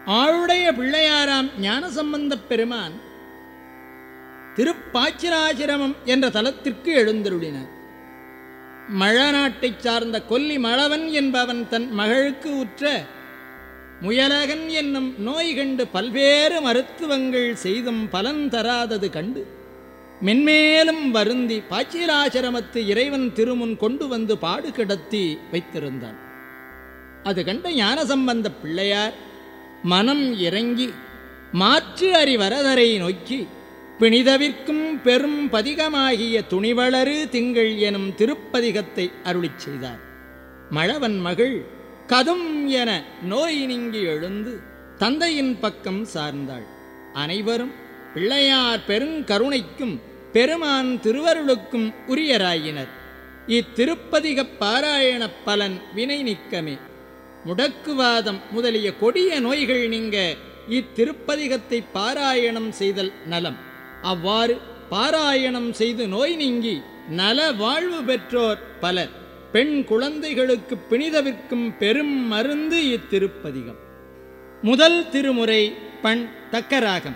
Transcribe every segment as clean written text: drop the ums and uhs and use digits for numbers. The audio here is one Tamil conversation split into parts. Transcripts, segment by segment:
ஆளுடைய பிள்ளையாராம் ஞானசம்பந்தப் பெருமான் திருப்பாச்சிராசிரமம் என்ற தலத்திற்கு எழுந்தருளினார். மழநாட்டைச் சார்ந்த கொல்லி மழவன் என்பவன் தன் மகளுக்கு உற்ற முயலகன் என்னும் நோய் கண்டு பல்வேறு மருத்துவங்கள் செய்தும் பலன் தராதது கண்டு மென்மேலும் வருந்தி பாச்சிராசிரமத்து இறைவன் திருமுன் கொண்டு வந்து பாடு கிடத்தி வைத்திருந்தான். அது கண்ட ஞானசம்பந்த பிள்ளையார் மனம் இறங்கி மாற்று அறிவரதரை நோக்கி பிணிதவிற்கும் பெரும் பதிகமாகிய துணிவளரு திங்கள் எனும் திருப்பதிகத்தை அருளிச் செய்தார். மழவன் மகள் கதும் என நோய் நீங்கி எழுந்து தந்தையின் பக்கம் சார்ந்தாள். அனைவரும் பிள்ளையார் பெருங்கருணைக்கும் பெருமான் திருவருளுக்கும் உரியராயினர். இத்திருப்பதிகப் பாராயண பலன் வினை நீக்கமே. முடக்குவாதம் முதலிய கொடிய நோய்கள் நீங்க இத்திருப்பதிகத்தை பாராயணம் செய்தல் நலம். அவ்வாறு பாராயணம் செய்து நோய் நீங்கி நல வாழ்வு பெற்றோர் பலர். பெண் குழந்தைகளுக்கு பிணிதவிற்கும் பெரும் மருந்து இத்திருப்பதிகம். முதல் திருமுறை பண் தக்கராகம்.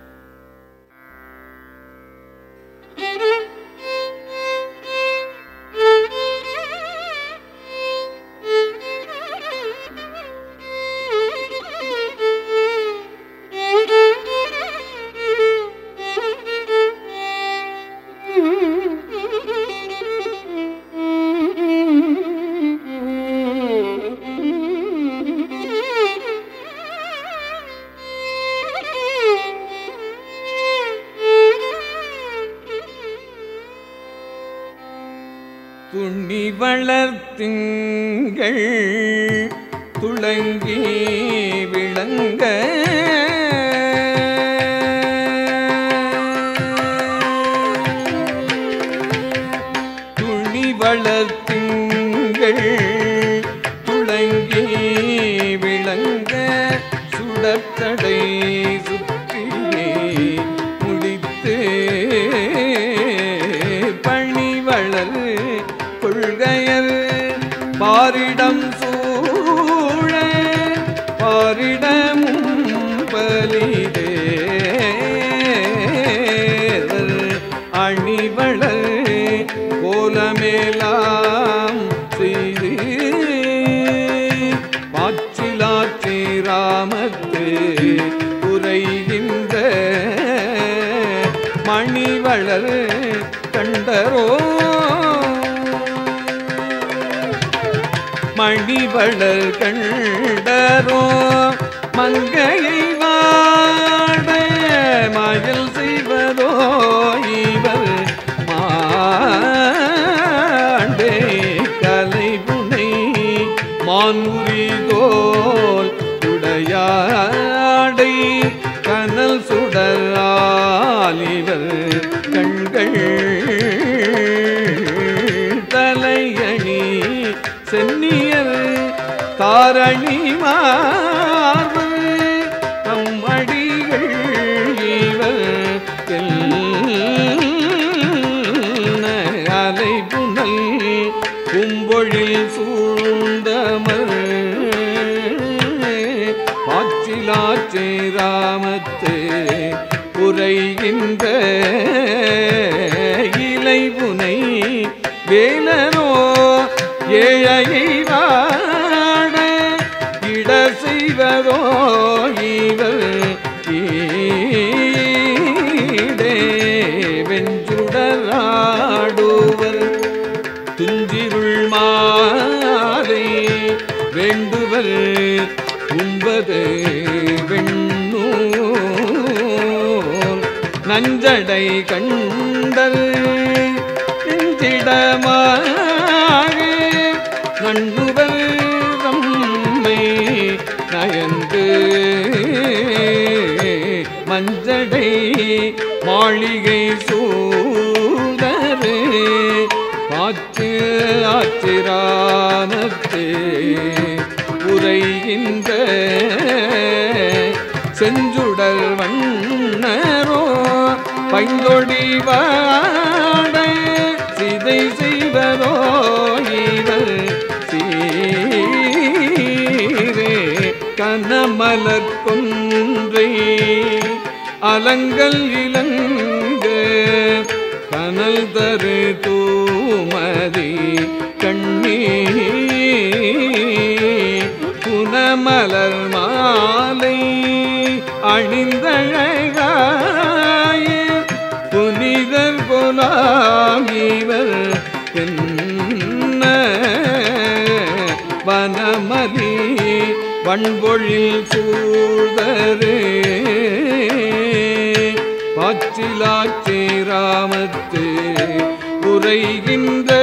துணி வளர்த்திங்கள் துளங்கி விளங்க துணி வளர்த்திங்கள் துளங்கி விளங்க சுடத்தடை சுற்றி முடித்து பணி வளர் கொள்கையர் பாரிடம் சூழ பாரிடமும் பலிதே அணிவளர் கோலமேலாம் செய்து பாச்சிலாற்றி ராமத்து உரைகின்ற மணிவளர் கண்டரோ மணிவளர் கண்டரோ மங்கையை வாட மயில் செய்வதோ இவர் மாண்டே கலைபுனை மான்முறிதோல் உடையாடை கனல் சுடரால் இவர் கண்கள் தலையணி சென்னியர் தாரணி மார்பு அம்மடிகள் இவர் அலைபுனல் கும்பொழில் சூழ்ந்தமர் பாச்சிலாற்றி ராமத்து உரைகின்ற இலைபுனை வேலரோ ஏழையை வாட இட செய்வதோ இவர் ஈடே வெஞ்சுடராடுவர் துஞ்சிருள் மாலை வேண்டுவர் உண்பது வெண்ணூல் நஞ்சடை கண்டர் நெஞ்சிடமாக நண்ணுவர் தம்மை நயந்து மஞ்சடை மாளிகை சூழ்தரு பாச்சு ஆச்சிராமத்து உரைகின்ற செஞ்சுடல் வண்ணரோ பைந்தொடி வாட சிதை செய்வதோ இவர் சீரே அனமலர் கொன்றை அலங்கல் இலங்க கனல் தரு தூமதி கண்ணீ புனமலர் மாலை அணிந்தழகாய புனிதர் கொலாம் இவர் என்ன வனமலி வண்பொழில் சூழ்தரு பாச்சிலாச்சி ராமத்து உரைகின்ற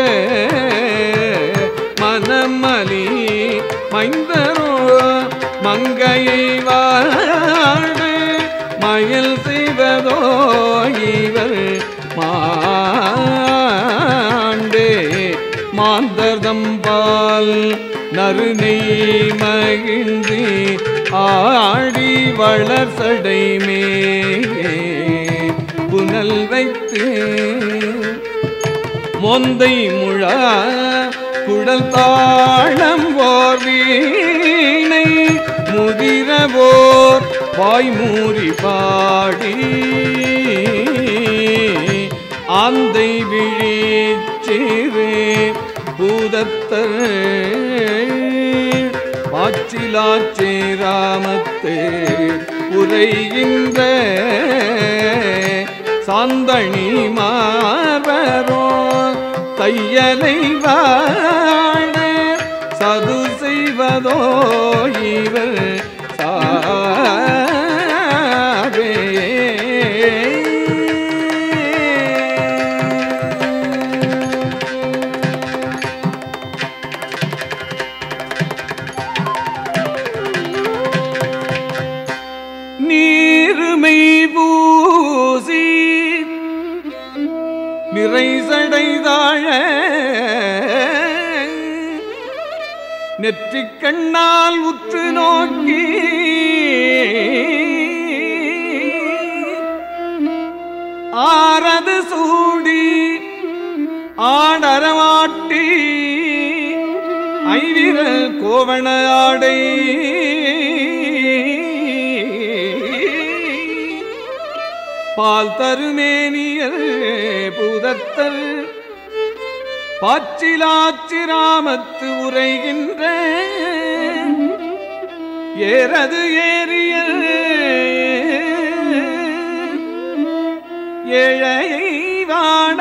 மனமலி மைந்தரோ மங்கையை வாழ மயில் செய்வதோ இவர் மாண்டே மாந்தர்தம்பால் நறுநெய் மகிழ்ந்து ஆடி வளர்சடைமே புனல் வைத்து மொந்தை முழா குடல் தாழம் ஓர் வீணை முதிரவோர் வாய்மூறி பாடி ஆந்தை விழிச்சிறு பூதத்தர் பாச்சிலாச்சி ராமத்து உரைகின்ற சாந்தணி மார்பரோ தையலை வாழ சது செய்வதோ இவர் சாவே நீருமை பூசி நிறை சடைதாழ நெற்றிக் கண்ணால் உற்று நோக்கி ஆரது சூடி ஆடரமாட்டி ஐவிரல் கோவண ஆடை பால் தருமேனியர் பூதத்தர் பாச்சிலாச்சி ராமத்து உரைகின்ற ஏறது ஏறியல் ஏழையை வாட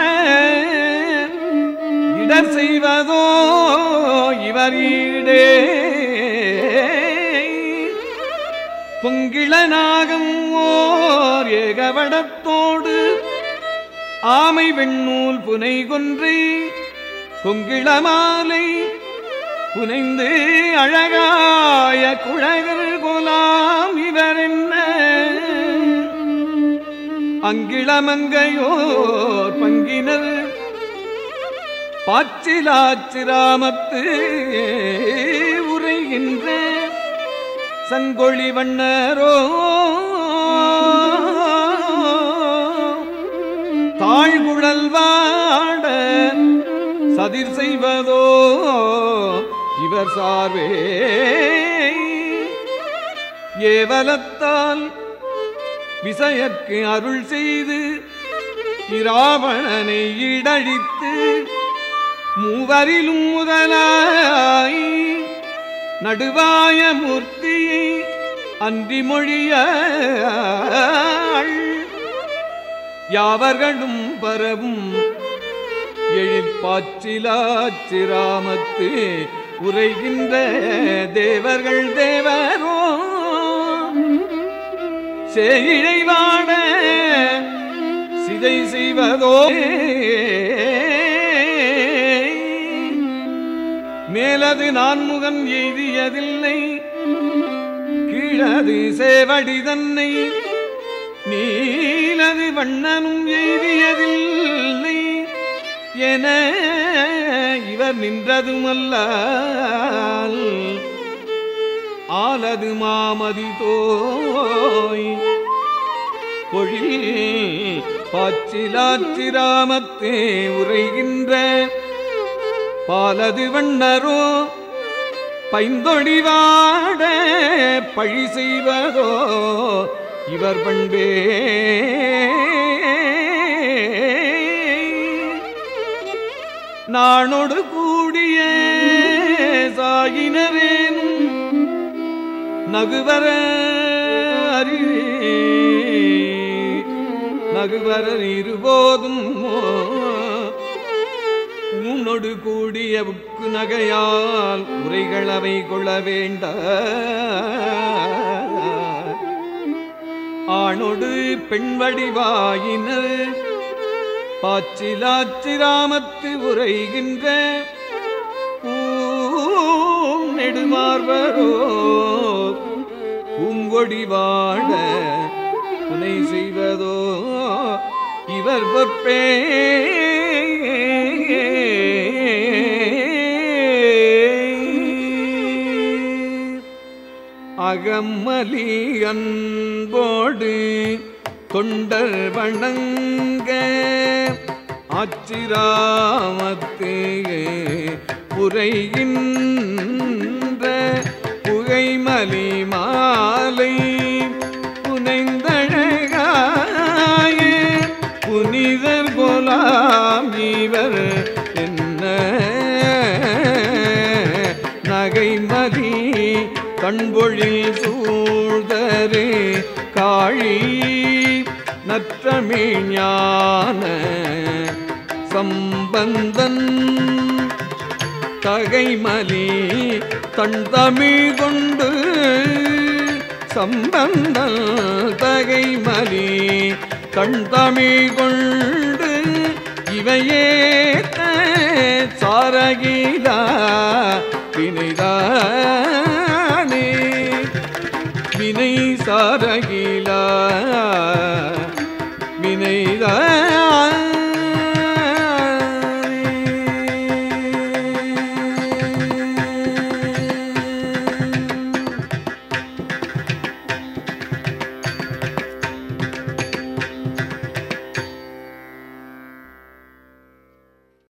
இடர் செய்வதோ இவர் ஈடே பொங்கிளநாகம் ஓர் ஏகவடத்தோடு ஆமை வெண்ணூல் புனை கொன்றை கொங்கிளமாலை புனைந்து அழகாய குழகர் கொலாம் இவர் என்ன அங்கிளமங்கையோர் பங்கினர் பாச்சிலாச்சி ராமத்து உரைகின்ற சங்கொழி வண்ணரோ தாழ்குழல் வாட சதிர் செய்வதோ இவர் சார்வே ஏவலத்தால் விசயற்கு அருள் செய்து இராவணனை இடழித்து மூவரிலும் முதலாய் நடுவாய மூர்த்தியை அன்றி மொழிய யாவர்களும் பரவும் எழிற்பாச்சிலாச்சி ராமத்து உரைகின்ற தேவர்கள் தேவரோ சேயிழைவாட சிதை செய்வதோ மேலது நான்முகன் எய்தியதில்லை கீழது சேவடி தன்னை நீலது வண்ணனும் எய்தியதில்லை என இவர் நின்றதுமல்ல ஆலது மாமதி தோய் பொழில் பாச்சிலாச்சி ராமத்தே உரைகின்ற பாலது வண்ணரோ பைந்தொழிவாட பழி செய்வதோ இவர் பண்பே. நானோடு கூடிய சாயினரேனும் நகுவர நகுவரர் இருபோதும் உன்னொடு கூடிய உக்கு நகையால் உரைகள் அவை கொள்ள வேண்ட. ஆணொடு பெண் வடிவாயினர் பாச்சிலாச்சிராமத்து உரைகின்ற நெடுமார்வரோ பூங்கொடி வாட துணை செய்வதோ இவர் பொற்பே. அகமலி அன்போடு தொண்டர் வணங்க ஆச்சிராமத்து புரைகின்ற புகைமலி மாலை புனைந்தழகாய புனிதர் கொலாம் இவர் என்ன நகைமலி கண்பொழில் சூழ்தரு காழி நற்றமிழ் ஞான சம்பந்தன் தகைமலி தன்தமிழ் கொண்டு சம்பந்தன் தகைமலி தன்தமிழ் கொண்டு இவையேத்த சாரகிலா வினைதானே வினை சாரகிலா வினை